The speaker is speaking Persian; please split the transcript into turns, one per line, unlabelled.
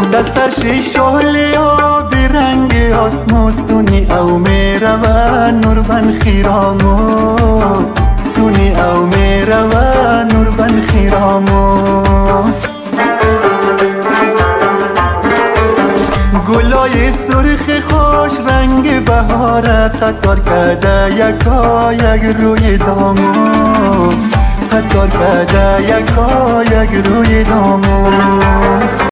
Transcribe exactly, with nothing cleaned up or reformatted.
دستش شعله آبی رنگ آسمو سونی او میروه نور بن خیرامو سونی او میروه نور بن خیرامو گلای سرخ خوش رنگ بهارت قطار کرده یکا یک روی دامو قطار کرده یکا یک روی دامو